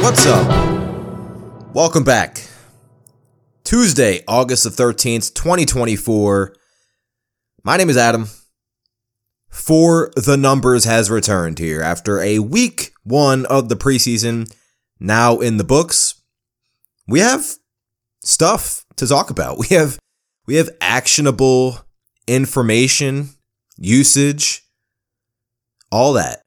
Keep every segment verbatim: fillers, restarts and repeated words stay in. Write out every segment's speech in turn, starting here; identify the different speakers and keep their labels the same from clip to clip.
Speaker 1: What's up? Welcome back. Tuesday, August the thirteenth, twenty twenty-four. My name is Adam. For the Numbers has returned here after a week one of the preseason now in the books. We have stuff to talk about. We have we have actionable information, usage, all that.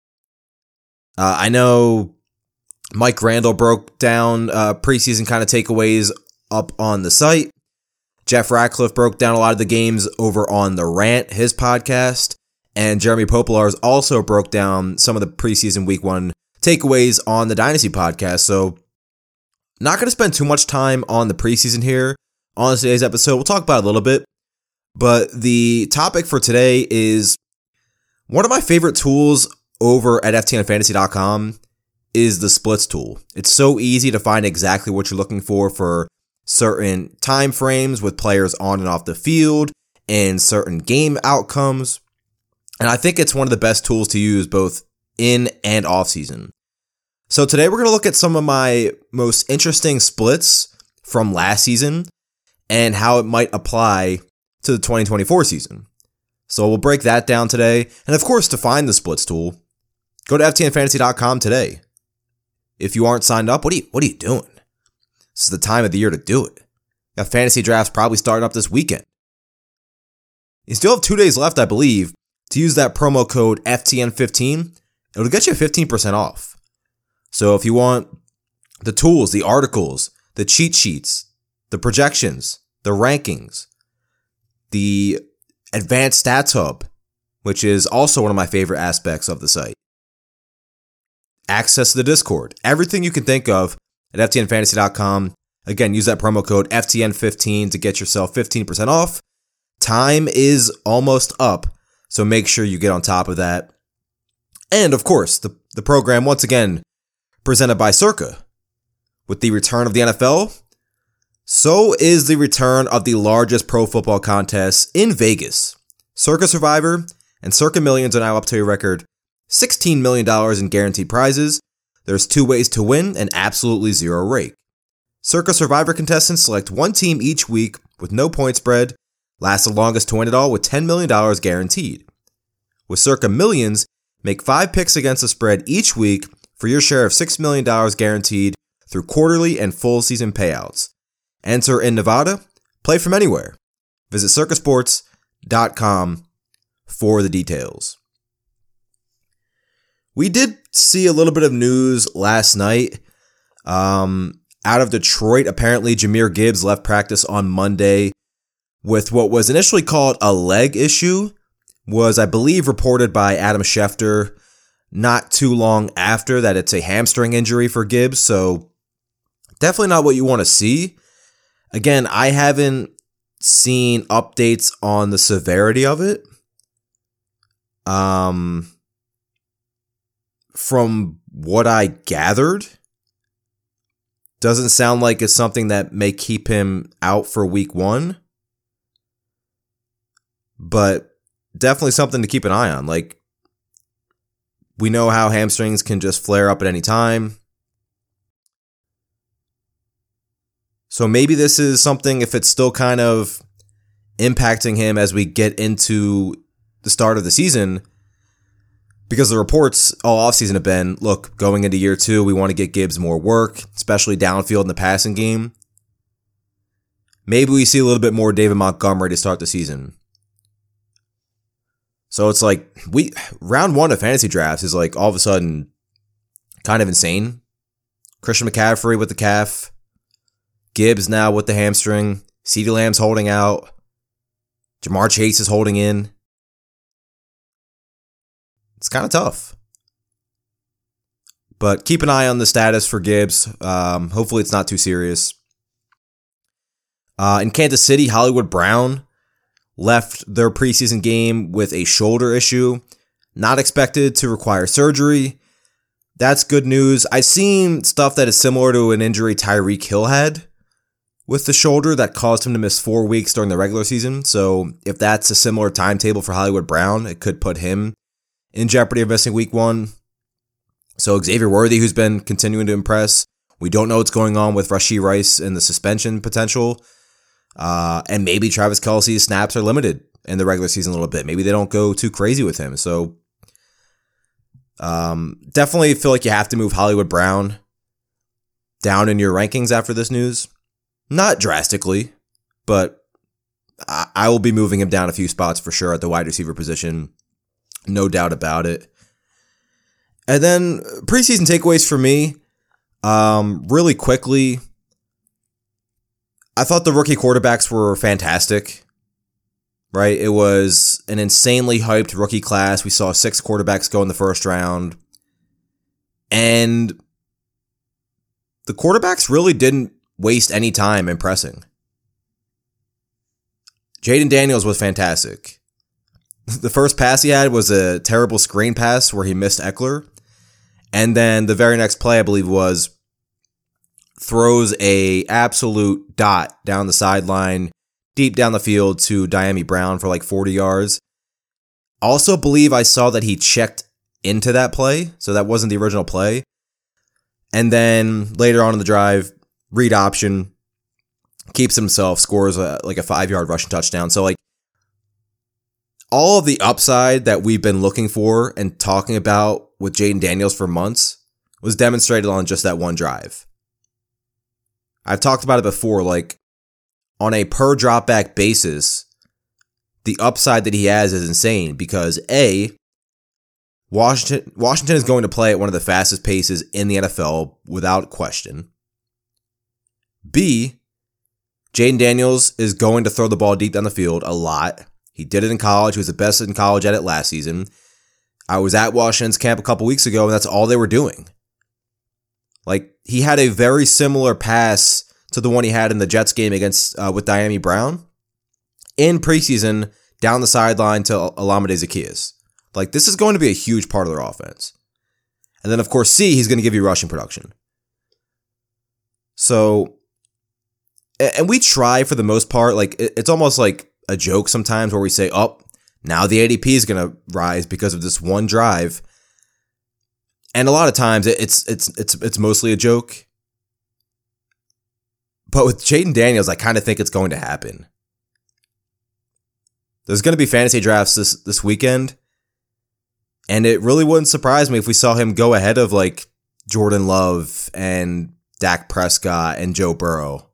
Speaker 1: Uh, I know Mike Randall broke down uh, preseason kind of takeaways up on the site. Jeff Ratcliffe broke down a lot of the games over on The Rant, his podcast. And Jeremy Popolars also broke down some of the preseason week one takeaways on the Dynasty podcast. So not going to spend too much time on the preseason here on today's episode. We'll talk about it a little bit. But the topic for today is one of my favorite tools over at F T N fantasy dot com is the splits tool. It's so easy to find exactly what you're looking for for certain time frames with players on and off the field and certain game outcomes. And I think it's one of the best tools to use both in and off season. So today we're going to look at some of my most interesting splits from last season and how it might apply to the twenty twenty-four season. So we'll break that down today. And of course, to find the splits tool, go to F T N fantasy dot com today. If you aren't signed up, what are you, what are you doing? This is the time of the year to do it. Got fantasy drafts probably starting up this weekend. You still have two days left, I believe, to use that promo code F T N fifteen. It'll get you fifteen percent off. So if you want the tools, the articles, the cheat sheets, the projections, the rankings, the advanced stats hub, which is also one of my favorite aspects of the site, access to the Discord, everything you can think of at F T N fantasy dot com. Again, use that promo code F T N fifteen to get yourself fifteen percent off. Time is almost up, so make sure you get on top of that. And of course, the, the program, once again, presented by Circa. With the return of the N F L, so is the return of the largest pro football contest in Vegas. Circa Survivor and Circa Millions are now up to a record sixteen million dollars in guaranteed prizes. There's two ways to win and absolutely zero rake. Circa Survivor contestants select one team each week with no point spread, last the longest to win it all with ten million dollars guaranteed. With Circa Millions, make five picks against the spread each week for your share of six million dollars guaranteed through quarterly and full season payouts. Enter in Nevada, play from anywhere. Visit circa sports dot com for the details. We did see a little bit of news last night. Um, out of Detroit, apparently Jahmyr Gibbs left practice on Monday with what was initially called a leg issue, was, I believe, reported by Adam Schefter not too long after that it's a hamstring injury for Gibbs, so definitely not what you want to see. Again, I haven't seen updates on the severity of it. Um... From what I gathered, doesn't sound like it's something that may keep him out for week one. But definitely something to keep an eye on. Like, we know how hamstrings can just flare up at any time. So maybe this is something, if it's still kind of impacting him as we get into the start of the season. Because the reports all offseason have been, look, going into year two, we want to get Gibbs more work, especially downfield in the passing game. Maybe we see a little bit more David Montgomery to start the season. So it's like, we round one of fantasy drafts is like all of a sudden kind of insane. Christian McCaffrey with the calf. Gibbs now with the hamstring. CeeDee Lamb's holding out. Jamar Chase is holding in. It's kind of tough. But keep an eye on the status for Gibbs. Um, hopefully it's not too serious. Uh, in Kansas City, Hollywood Brown left their preseason game with a shoulder issue. Not expected to require surgery. That's good news. I've seen stuff that is similar to an injury Tyreek Hill had with the shoulder that caused him to miss four weeks during the regular season. So if that's a similar timetable for Hollywood Brown, it could put him in jeopardy of missing week one. So Xavier Worthy, who's been continuing to impress. We don't know what's going on with Rashee Rice and the suspension potential. Uh, and maybe Travis Kelce's snaps are limited in the regular season a little bit. Maybe they don't go too crazy with him. So um, definitely feel like you have to move Hollywood Brown down in your rankings after this news. Not drastically, but I, I will be moving him down a few spots for sure at the wide receiver position. No doubt about it. And then preseason takeaways for me, um, really quickly, I thought the rookie quarterbacks were fantastic, right? It was an insanely hyped rookie class. We saw six quarterbacks go in the first round. And the quarterbacks really didn't waste any time impressing. Jayden Daniels was fantastic. The first pass he had was a terrible screen pass where he missed Eckler. And then the very next play, I believe, was throws a absolute dot down the sideline, deep down the field to Dyami Brown for like forty yards. Also believe I saw that he checked into that play, so that wasn't the original play. And then later on in the drive, read option, keeps himself, scores a, like a five-yard rushing touchdown. So like all of the upside that we've been looking for and talking about with Jayden Daniels for months was demonstrated on just that one drive. I've talked about it before, like on a per drop back basis, the upside that he has is insane because A, Washington Washington is going to play at one of the fastest paces in the N F L without question. B, Jayden Daniels is going to throw the ball deep down the field a lot. He did it in college. He was the best in college at it last season. I was at Washington's camp a couple weeks ago, and that's all they were doing. Like, he had a very similar pass to the one he had in the Jets game against uh, with Dyami Brown in preseason down the sideline to Olamide Zaccheaus. Like, this is going to be a huge part of their offense. And then, of course, C, he's going to give you rushing production. So, and we try for the most part, like, it's almost like a joke sometimes where we say, oh, now the A D P is going to rise because of this one drive. And a lot of times it's it's it's it's mostly a joke. But with Jayden Daniels, I kind of think it's going to happen. There's going to be fantasy drafts this, this weekend. And it really wouldn't surprise me if we saw him go ahead of like Jordan Love and Dak Prescott and Joe Burrow.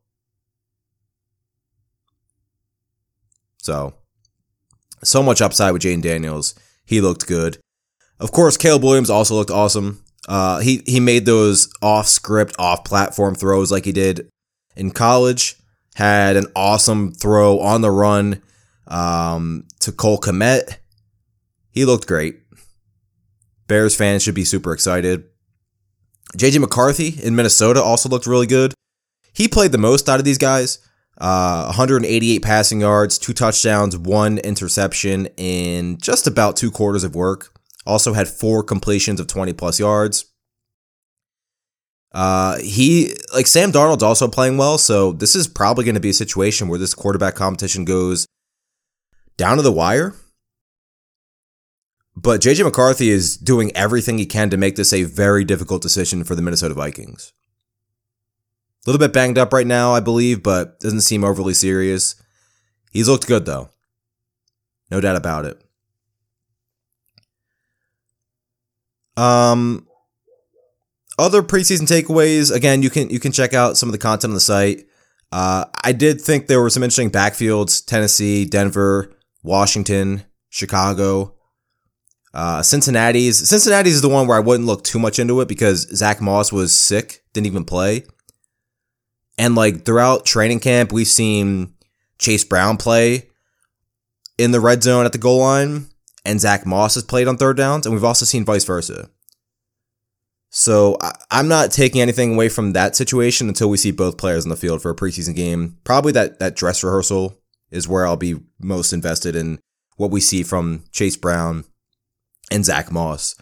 Speaker 1: So, so much upside with Jayden Daniels. He looked good. Of course, Caleb Williams also looked awesome. Uh, he, he made those off-script, off-platform throws like he did in college. Had an awesome throw on the run um, to Cole Kmet. He looked great. Bears fans should be super excited. J J McCarthy in Minnesota also looked really good. He played the most out of these guys. Uh, one hundred eighty-eight passing yards, two touchdowns, one interception in just about two quarters of work. Also had four completions of twenty plus yards. Uh, he, like Sam Darnold's also playing well, so this is probably going to be a situation where this quarterback competition goes down to the wire. But J J McCarthy is doing everything he can to make this a very difficult decision for the Minnesota Vikings. A little bit banged up right now, I believe, but doesn't seem overly serious. He's looked good, though. No doubt about it. Um, other preseason takeaways. Again, you can you can check out some of the content on the site. Uh, I did think there were some interesting backfields: Tennessee, Denver, Washington, Chicago, uh, Cincinnati's. Cincinnati's is the one where I wouldn't look too much into it because Zach Moss was sick, didn't even play. And like throughout training camp, we've seen Chase Brown play in the red zone at the goal line, and Zach Moss has played on third downs, and we've also seen vice versa. So I, I'm not taking anything away from that situation until we see both players on the field for a preseason game. Probably that, that dress rehearsal is where I'll be most invested in what we see from Chase Brown and Zach Moss.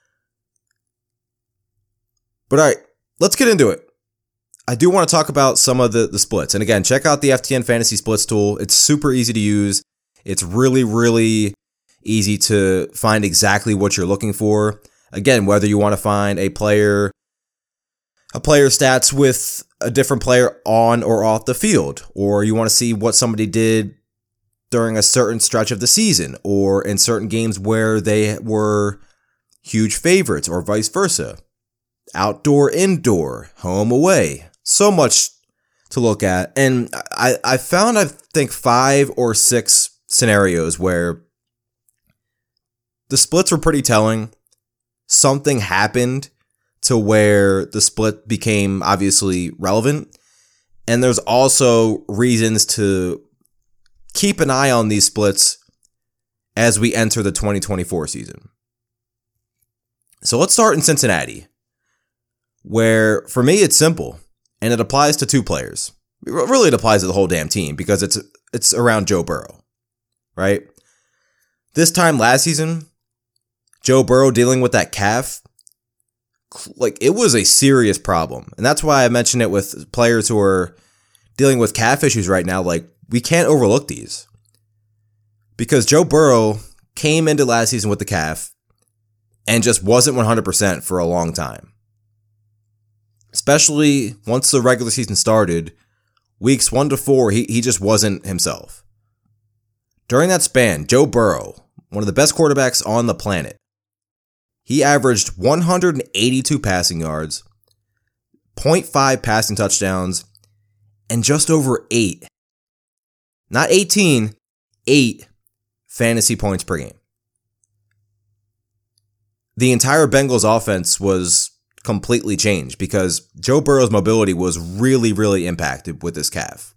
Speaker 1: But all right, let's get into it. I do want to talk about some of the, the splits. And again, check out the F T N Fantasy Splits tool. It's super easy to use. It's really, really easy to find exactly what you're looking for. Again, whether you want to find a player, a player stats with a different player on or off the field, or you want to see what somebody did during a certain stretch of the season, or in certain games where they were huge favorites, or vice versa. Outdoor, indoor, home, away. So much to look at. And I, I found, I think, five or six scenarios where the splits were pretty telling. Something happened to where the split became obviously relevant. And there's also reasons to keep an eye on these splits as we enter the twenty twenty-four season. So let's start in Cincinnati, where for me it's simple, and it applies to two players. Really, it applies to the whole damn team because it's it's around Joe Burrow, right? This time last season, Joe Burrow dealing with that calf, like it was a serious problem. And that's why I mentioned it with players who are dealing with calf issues right now. Like, we can't overlook these. Because Joe Burrow came into last season with the calf and just wasn't one hundred percent for a long time. Especially once the regular season started, weeks one to four, he, he just wasn't himself. During that span, Joe Burrow, one of the best quarterbacks on the planet, he averaged one hundred eighty-two passing yards, zero point five passing touchdowns, and just over eight, not eighteen, eight fantasy points per game. The entire Bengals offense was completely changed because Joe Burrow's mobility was really, really impacted with this calf.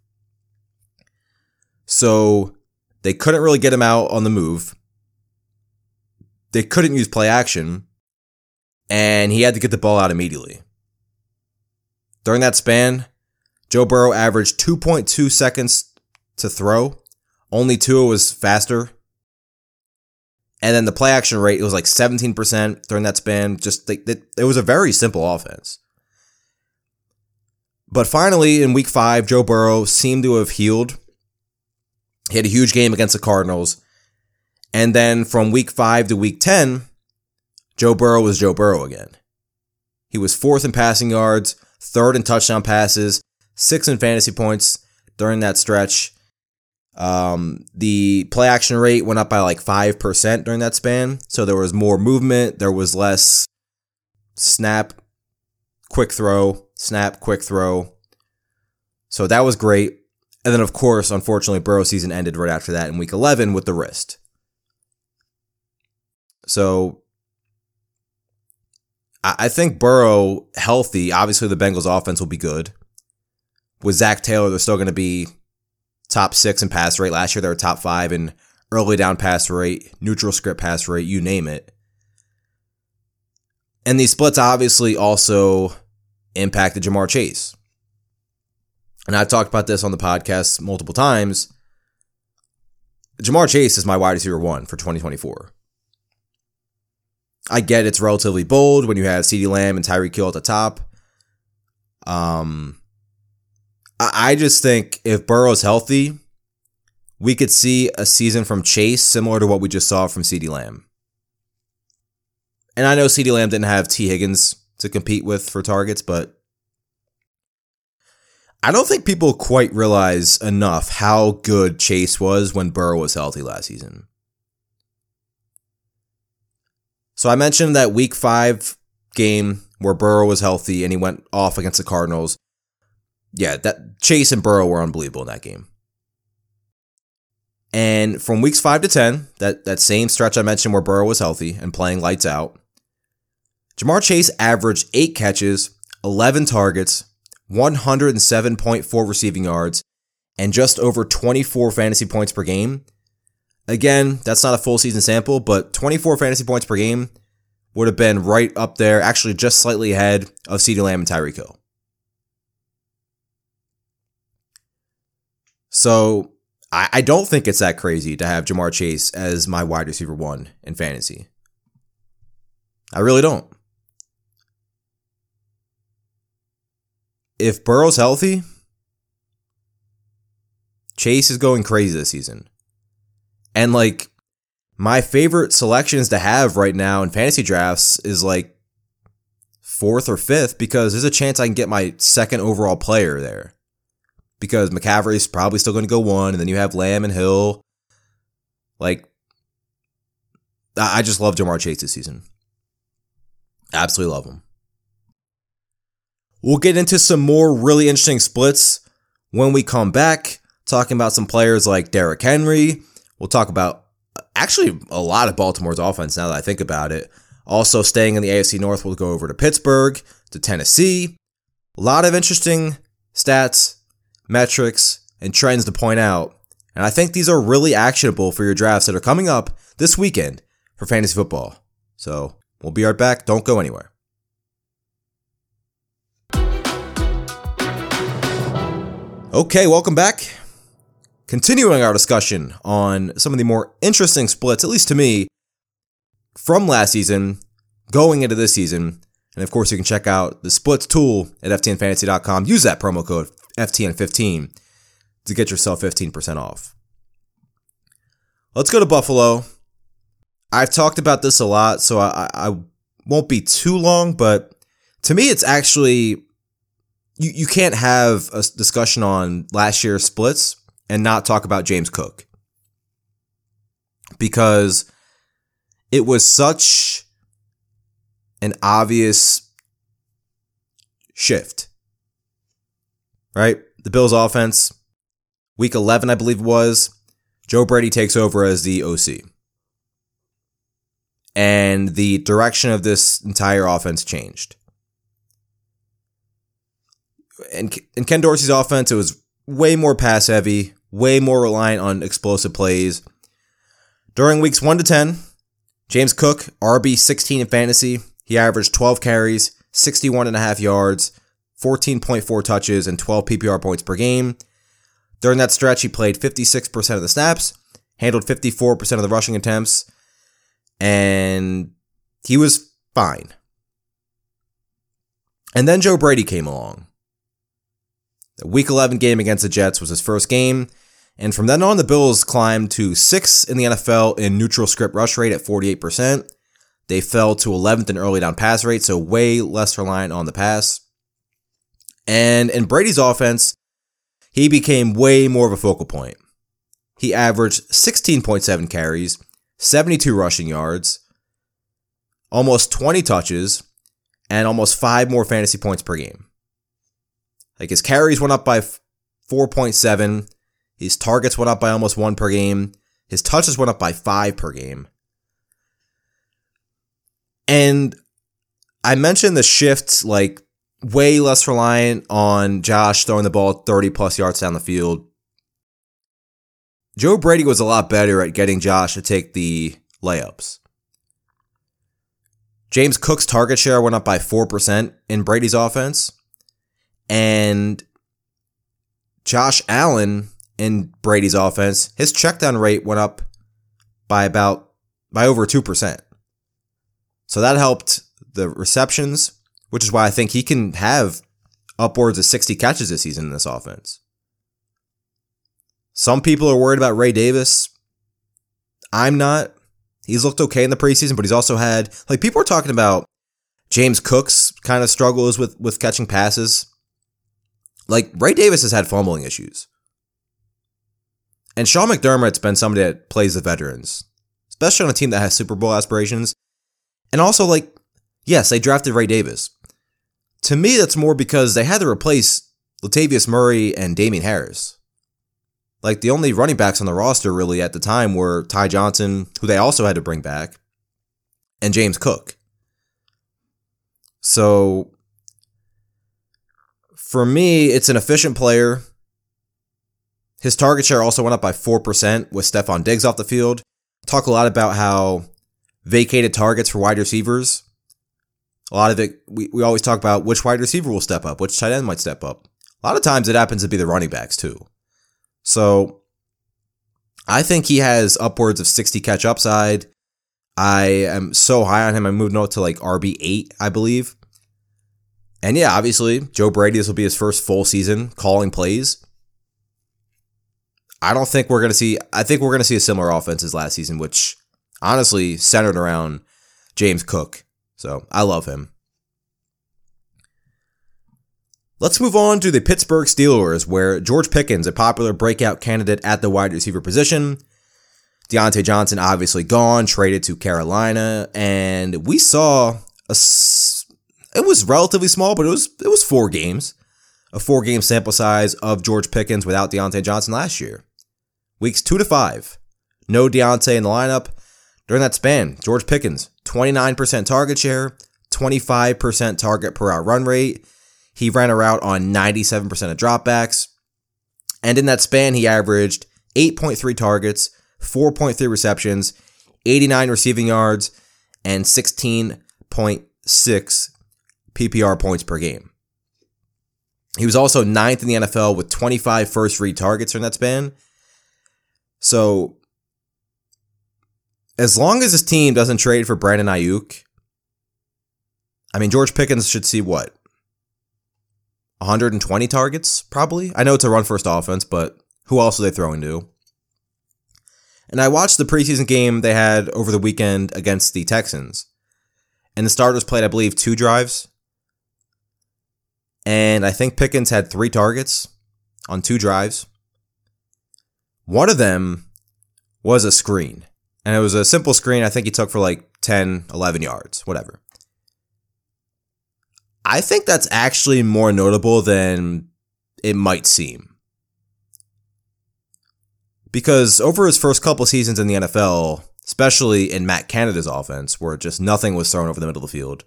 Speaker 1: So they couldn't really get him out on the move. They couldn't use play action, and he had to get the ball out immediately. During that span, Joe Burrow averaged two point two seconds to throw. Only Tua was faster. And then the play action rate, it was like seventeen percent during that span. Just it, it, it was a very simple offense. But finally, in week five, Joe Burrow seemed to have healed. He had a huge game against the Cardinals. And then from week five to week ten, Joe Burrow was Joe Burrow again. He was fourth in passing yards, third in touchdown passes, sixth in fantasy points during that stretch. Um, the play action rate went up by like five percent during that span. So there was more movement. There was less snap, quick throw, snap, quick throw. So that was great. And then, of course, unfortunately, Burrow's season ended right after that in week eleven with the wrist. So I think Burrow healthy, obviously the Bengals offense will be good. With Zach Taylor, they're still going to be top six in pass rate. Last year, they were top five in early down pass rate, neutral script pass rate, you name it. And these splits obviously also impacted Ja'Marr Chase. And I've talked about this on the podcast multiple times. Ja'Marr Chase is my wide receiver one for twenty twenty-four. I get it's relatively bold when you have CeeDee Lamb and Tyreek Hill at the top. Um, I just think if Burrow's healthy, we could see a season from Chase similar to what we just saw from CeeDee Lamb. And I know CeeDee Lamb didn't have T. Higgins to compete with for targets, but I don't think people quite realize enough how good Chase was when Burrow was healthy last season. So I mentioned that week five game where Burrow was healthy and he went off against the Cardinals. Yeah, that Chase and Burrow were unbelievable in that game. And from weeks five to ten, that, that same stretch I mentioned where Burrow was healthy and playing lights out, Ja'Marr Chase averaged eight catches, eleven targets, one hundred seven point four receiving yards, and just over twenty-four fantasy points per game. Again, that's not a full season sample, but twenty-four fantasy points per game would have been right up there, actually just slightly ahead of CeeDee Lamb and Tyreek Hill. So I, I don't think it's that crazy to have Ja'Marr Chase as my wide receiver one in fantasy. I really don't. If Burrow's healthy, Chase is going crazy this season. And like, my favorite selections to have right now in fantasy drafts is like fourth or fifth, because there's a chance I can get my second overall player there. Because McCaffrey's probably still going to go one, and then you have Lamb and Hill. Like, I just love Ja'Marr Chase this season. Absolutely love him. We'll get into some more really interesting splits when we come back, talking about some players like Derrick Henry. We'll talk about actually a lot of Baltimore's offense now that I think about it. Also staying in the A F C North, we'll go over to Pittsburgh, to Tennessee. A lot of interesting stats, metrics, and trends to point out. And I think these are really actionable for your drafts that are coming up this weekend for fantasy football. So we'll be right back. Don't go anywhere. Okay, welcome back. Continuing our discussion on some of the more interesting splits, at least to me, from last season going into this season. And of course, you can check out the splits tool at F T N fantasy dot com. Use that promo code F T N fifteen to get yourself fifteen percent off. Let's go to Buffalo. I've talked about this a lot, so I, I won't be too long, but to me, it's actually, you, you can't have a discussion on last year's splits and not talk about James Cook. Because it was such an obvious shift, right? The Bills offense, week eleven, I believe it was, Joe Brady takes over as the O C. And the direction of this entire offense changed. And in Ken Dorsey's offense, it was way more pass heavy, way more reliant on explosive plays. During weeks one to ten, James Cook, R B sixteen in fantasy. He averaged twelve carries, sixty-one point five yards, fourteen point four touches, and twelve P P R points per game. During that stretch, he played fifty-six percent of the snaps, handled fifty-four percent of the rushing attempts, and he was fine. And then Joe Brady came along. The week eleven game against the Jets was his first game, and from then on, the Bills climbed to sixth in the N F L in neutral script rush rate at forty-eight percent. They fell to eleventh in early down pass rate, so way less reliant on the pass. And in Brady's offense, he became way more of a focal point. He averaged sixteen point seven carries, seventy-two rushing yards, almost twenty touches, and almost five more fantasy points per game. Like, his carries went up by four point seven, his targets went up by almost one per game, his touches went up by five per game. And I mentioned the shift, like, way less reliant on Josh throwing the ball thirty plus yards down the field. Joe Brady was a lot better at getting Josh to take the layups. James Cook's target share went up by four percent in Brady's offense. And Josh Allen in Brady's offense, his checkdown rate went up by about, by over two percent. So that helped the receptions, which is why I think he can have upwards of sixty catches this season in this offense. Some people are worried about Ray Davis. I'm not. He's looked okay in the preseason, but he's also had, like, people are talking about James Cook's kind of struggles with, with catching passes. Like, Ray Davis has had fumbling issues. And Sean McDermott's been somebody that plays the veterans, especially on a team that has Super Bowl aspirations. And also, like, yes, they drafted Ray Davis. To me, that's more because they had to replace Latavius Murray and Damian Harris. Like, the only running backs on the roster really at the time were Ty Johnson, who they also had to bring back, and James Cook. So, for me, it's an efficient player. His target share also went up by four percent with Stephon Diggs off the field. Talk a lot about how vacated targets for wide receivers. A lot of it, we, we always talk about which wide receiver will step up, which tight end might step up. A lot of times it happens to be the running backs too. So I think he has upwards of sixty catch upside. I am so high on him. I moved note to like R B eight, I believe. And yeah, obviously, Joe Brady, this will be his first full season calling plays. I don't think we're going to see, I think we're going to see a similar offense as last season, which honestly centered around James Cook. So I love him. Let's move on to the Pittsburgh Steelers, where George Pickens, a popular breakout candidate at the wide receiver position. Deontay Johnson obviously gone, traded to Carolina, and we saw a, it was relatively small, but it was it was four games. A four-game sample size of George Pickens without Deontay Johnson last year. Weeks two to five. No Deontay in the lineup. During that span, George Pickens, twenty-nine percent target share, twenty-five percent target per out run rate. He ran a route on ninety-seven percent of dropbacks. And in that span, he averaged eight point three targets, four point three receptions, eighty-nine receiving yards, and sixteen point six P P R points per game. He was also ninth in the N F L with twenty-five first read targets during that span. So, as long as his team doesn't trade for Brandon Ayuk, I mean, George Pickens should see what? one hundred twenty targets, probably? I know it's a run-first offense, but who else are they throwing to? And I watched the preseason game they had over the weekend against the Texans. And the starters played, I believe, two drives. And I think Pickens had three targets on two drives. One of them was a screen. And it was a simple screen I think he took for like ten, eleven yards, whatever. I think that's actually more notable than it might seem. Because over his first couple seasons in the N F L, especially in Matt Canada's offense, where just nothing was thrown over the middle of the field,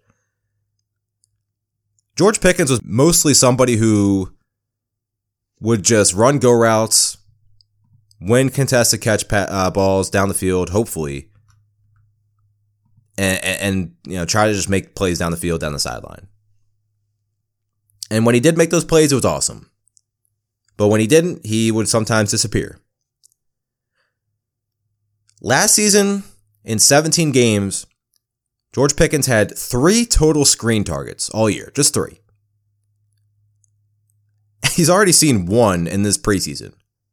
Speaker 1: George Pickens was mostly somebody who would just run go routes, win contested catch pa- uh, balls down the field, hopefully, and, and, and you know try to just make plays down the field, down the sideline. And when he did make those plays, it was awesome. But when he didn't, he would sometimes disappear. Last season, in seventeen games, George Pickens had three total screen targets all year. Just three. He's already seen one in this preseason.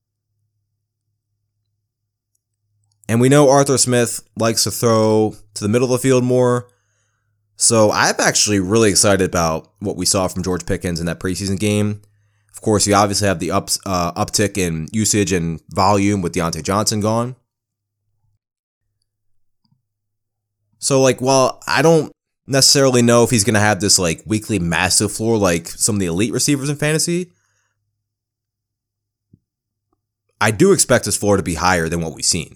Speaker 1: And we know Arthur Smith likes to throw to the middle of the field more. So I'm actually really excited about what we saw from George Pickens in that preseason game. Of course, you obviously have the ups, uh, uptick in usage and volume with Deontay Johnson gone. So, like, while I don't necessarily know if he's going to have this, like, weekly massive floor like some of the elite receivers in fantasy, I do expect his floor to be higher than what we've seen.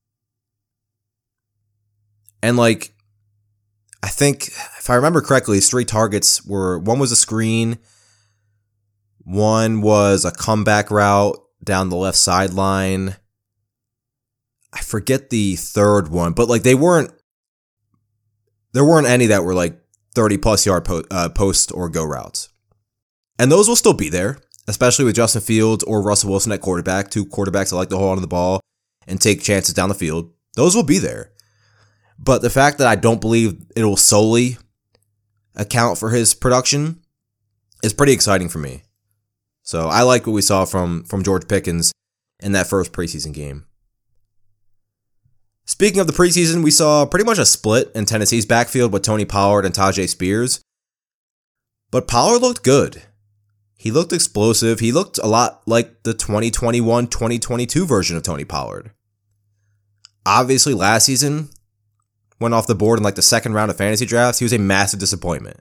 Speaker 1: And, like, I think, if I remember correctly, his three targets were, one was a screen, one was a comeback route down the left sideline. I forget the third one, but, like, they weren't, there weren't any that were, like, thirty-plus yard po- uh, post or go routes. And those will still be there, especially with Justin Fields or Russell Wilson at quarterback, two quarterbacks that like to hold onto the ball and take chances down the field. Those will be there. But the fact that I don't believe it will solely account for his production is pretty exciting for me. So I like what we saw from, from George Pickens in that first preseason game. Speaking of the preseason, we saw pretty much a split in Tennessee's backfield with Tony Pollard and Tajay Spears. But Pollard looked good. He looked explosive. He looked a lot like the twenty twenty-one twenty twenty-two version of Tony Pollard. Obviously, last season, went off the board in like the second round of fantasy drafts. He was a massive disappointment.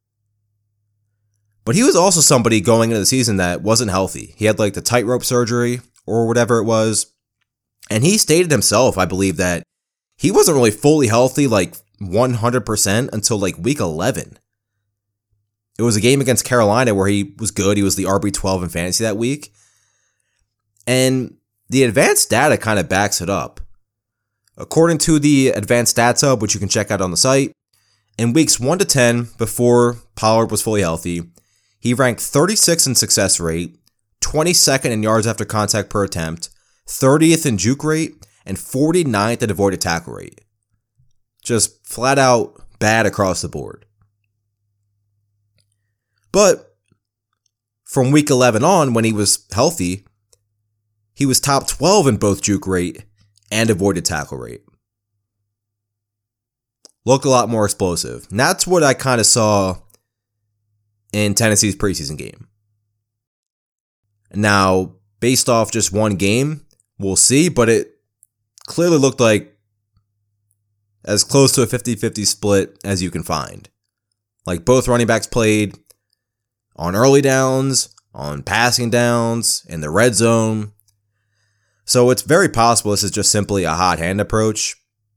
Speaker 1: But he was also somebody going into the season that wasn't healthy. He had like the tightrope surgery or whatever it was. And he stated himself, I believe, that he wasn't really fully healthy like one hundred percent until like week eleven. It was a game against Carolina where he was good. He was the R B twelve in fantasy that week. And the advanced data kind of backs it up. According to the Advanced Stats Hub, which you can check out on the site, in weeks one to ten, before Pollard was fully healthy, he ranked thirty-sixth in success rate, twenty-second in yards after contact per attempt, thirtieth in juke rate, and forty-ninth in avoided tackle rate. Just flat out bad across the board. But from week eleven on, when he was healthy, he was top twelve in both juke rate and avoided tackle rate. look a lot more explosive. And that's what I kind of saw in Tennessee's preseason game. Now, based off just one game, we'll see, but it clearly looked like as close to a fifty-fifty split as you can find. Like, both running backs played on early downs, on passing downs, in the red zone. So it's very possible this is just simply a hot hand approach.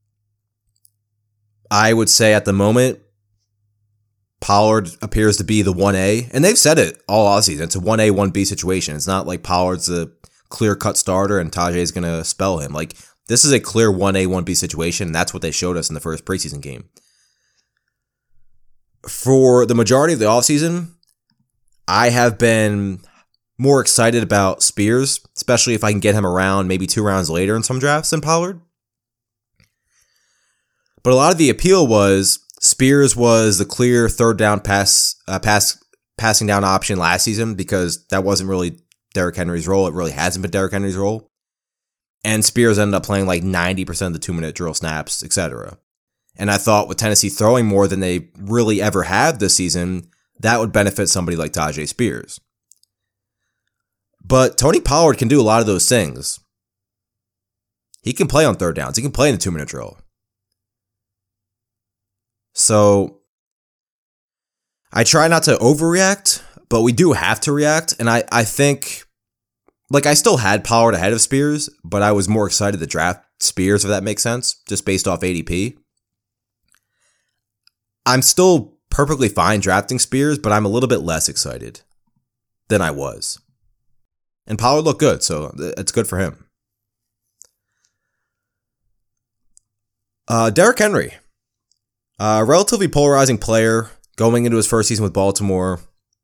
Speaker 1: I would say at the moment, Pollard appears to be the one A, and they've said it all offseason. It's a one A, one B situation. It's not like Pollard's a clear-cut starter and Tajay's going to spell him. Like, this is a clear one A, one B situation, and that's what they showed us in the first preseason game. For the majority of the offseason, I have been more excited about Spears, especially if I can get him around maybe two rounds later in some drafts than Pollard. But a lot of the appeal was Spears was the clear third down pass, uh, pass, passing down option last season because that wasn't really Derrick Henry's role. It really hasn't been Derrick Henry's role. And Spears ended up playing like ninety percent of the two-minute drill snaps, et cetera. And I thought with Tennessee throwing more than they really ever have this season, that would benefit somebody like Tyjae Spears. But Tony Pollard can do a lot of those things. He can play on third downs. He can play in the two-minute drill. So I try not to overreact, but we do have to react. And I, I think, like, I still had Pollard ahead of Spears, but I was more excited to draft Spears, if that makes sense, just based off A D P. I'm still perfectly fine drafting Spears, but I'm a little bit less excited than I was. And Pollard looked good, so it's good for him. Uh, Derrick Henry. A uh, relatively polarizing player going into his first season with Baltimore.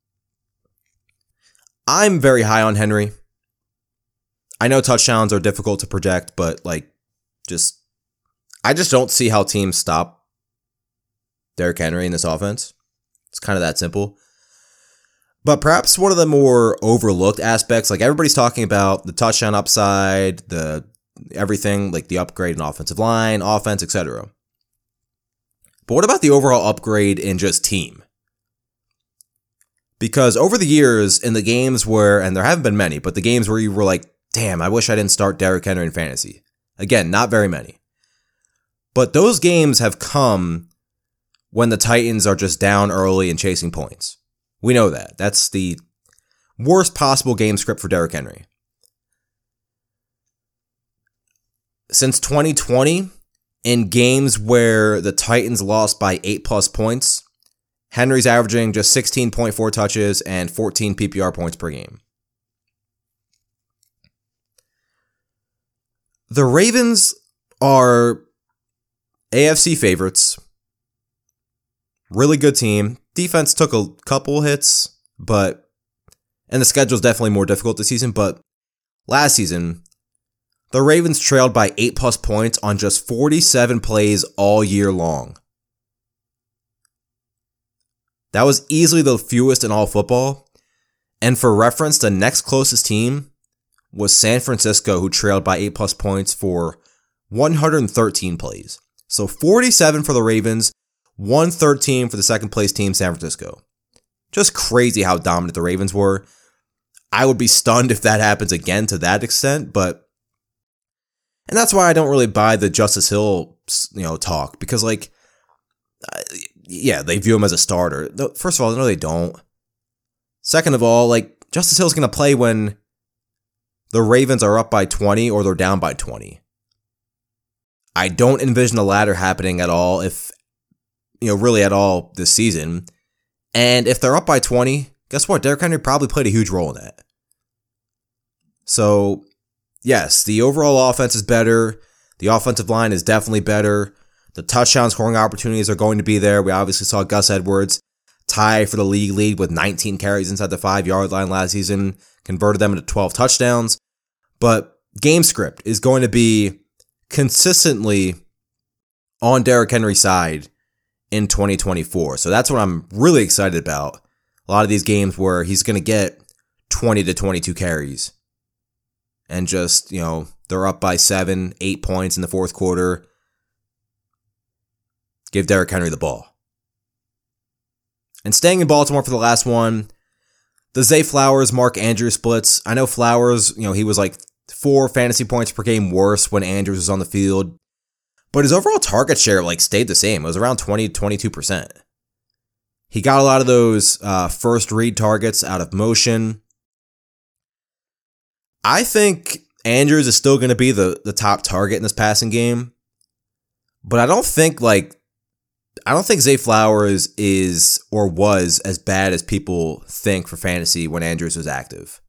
Speaker 1: I'm very high on Henry. I know touchdowns are difficult to project, but like, just, I just don't see how teams stop Derrick Henry in this offense. It's kind of that simple. But perhaps one of the more overlooked aspects, like everybody's talking about the touchdown upside, the everything, like the upgrade in offensive line, offense, et cetera. But what about the overall upgrade in just team? Because over the years, in the games where, and there haven't been many, but the games where you were like, damn, I wish I didn't start Derrick Henry in fantasy. Again, not very many. But those games have come when the Titans are just down early and chasing points. We know that. That's the worst possible game script for Derrick Henry. Since twenty twenty, in games where the Titans lost by eight plus points, Henry's averaging just sixteen point four touches and fourteen P P R points per game. The Ravens are A F C favorites. Really good team. Defense took a couple hits, but, and the schedule's definitely more difficult this season, but last season, the Ravens trailed by eight plus points on just forty-seven plays all year long. That was easily the fewest in all football. And for reference, the next closest team was San Francisco, who trailed by eight plus points for one hundred thirteen plays. So forty-seven for the Ravens, one hundred thirteen for the second place team, San Francisco. Just crazy how dominant the Ravens were. I would be stunned if that happens again to that extent, but, and that's why I don't really buy the Justice Hill, you know, talk, because like, yeah, they view him as a starter. First of all, no, they don't. Second of all, like, Justice Hill's going to play when the Ravens are up by twenty or they're down by twenty. I don't envision the latter happening at all, if, you know, really at all this season. And if they're up by twenty, guess what? Derrick Henry probably played a huge role in that. So, yes, the overall offense is better. The offensive line is definitely better. The touchdown scoring opportunities are going to be there. We obviously saw Gus Edwards tie for the league lead with nineteen carries inside the five-yard line last season, converted them into twelve touchdowns. But game script is going to be consistently on Derrick Henry's side in twenty twenty-four. So that's what I'm really excited about. A lot of these games where he's going to get twenty to twenty-two carries. And just, you know, they're up by seven, eight points in the fourth quarter. Give Derrick Henry the ball. And staying in Baltimore for the last one, the Zay Flowers, Mark Andrews splits. I know Flowers, you know, he was like four fantasy points per game worse when Andrews was on the field, but his overall target share like stayed the same. It was around twenty, twenty-two percent. He got a lot of those uh, first read targets out of motion. I think Andrews is still going to be the, the top target in this passing game, but I don't think like I don't think Zay Flowers is or was as bad as people think for fantasy when Andrews was active.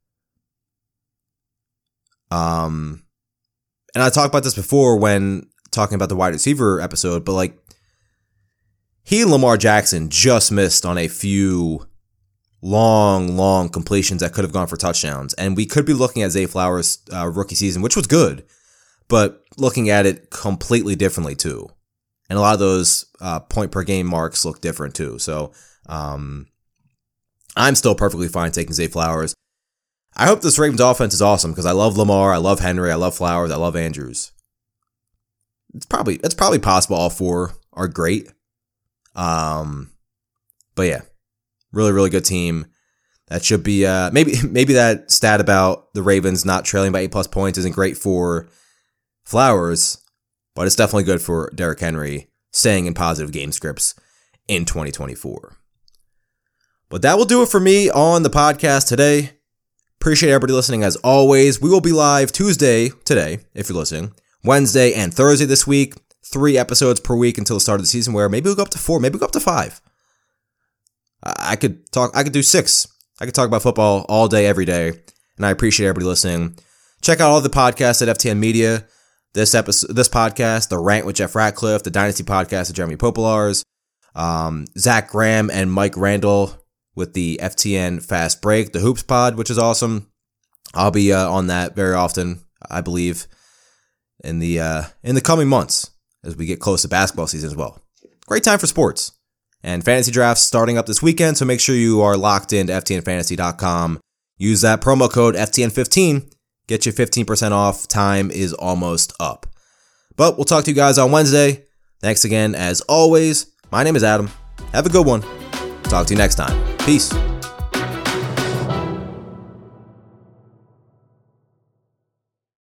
Speaker 1: Um, and I talked about this before when talking about the wide receiver episode, but like he and Lamar Jackson just missed on a few long, long completions that could have gone for touchdowns. And we could be looking at Zay Flowers' uh, rookie season, which was good, but looking at it completely differently too. And a lot of those uh, point per game marks look different too. So um, I'm still perfectly fine taking Zay Flowers. I hope this Ravens offense is awesome because I love Lamar, I love Henry, I love Flowers, I love Andrews. It's probably it's probably possible all four are great. Um, but yeah, really really good team. That should be uh, maybe maybe that stat about the Ravens not trailing by eight plus points isn't great for Flowers. But it's definitely good for Derrick Henry staying in positive game scripts in twenty twenty-four. But that will do it for me on the podcast today. Appreciate everybody listening as always. We will be live Tuesday today, if you're listening, Wednesday and Thursday this week. Three episodes per week until the start of the season where maybe we'll go up to four, maybe we'll go up to five. I could talk, I could do six. I could talk about football all day, every day. And I appreciate everybody listening. Check out all the podcasts at F T N Media. This episode, this podcast, The Rant with Jeff Ratcliffe, the Dynasty podcast with Jeremy Popolars, um, Zach Graham and Mike Randall with the F T N Fast Break, the Hoops Pod, which is awesome. I'll be uh, on that very often, I believe, in the uh, in the coming months as we get close to basketball season as well. Great time for sports and fantasy drafts starting up this weekend, so make sure you are locked into F T N fantasy dot com. Use that promo code F T N fifteen. Get you fifteen percent off. Time is almost up. But we'll talk to you guys on Wednesday. Thanks again, as always. My name is Adam. Have a good one. Talk to you next time. Peace.